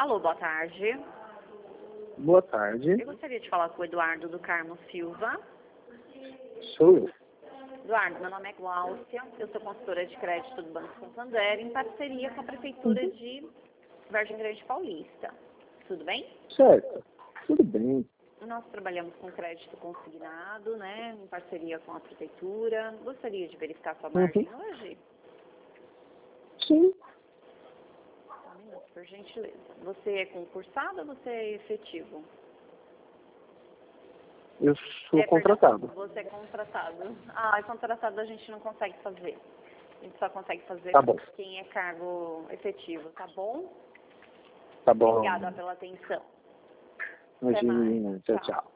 Alô, boa tarde. Boa tarde. Eu gostaria de falar com o Eduardo do Carmo Silva. Sou eu. Eduardo, meu nome é Gláucia, eu sou consultora de crédito do Banco Santander, em parceria com a Prefeitura de Vargem Grande Paulista. Tudo bem? Certo. Tudo bem. Nós trabalhamos com crédito consignado, né, em parceria com a Prefeitura. Gostaria de verificar sua margem hoje? Sim. Um minuto, por gentileza. Você é concursado ou você é efetivo? Eu sou contratado. Você é contratado. Ah, contratado a gente não consegue fazer. A gente só consegue fazer Tá bom. quem é cargo efetivo, tá bom? Tá bom. Obrigada pela atenção. Imagina. Tchau, Tchau. tchau.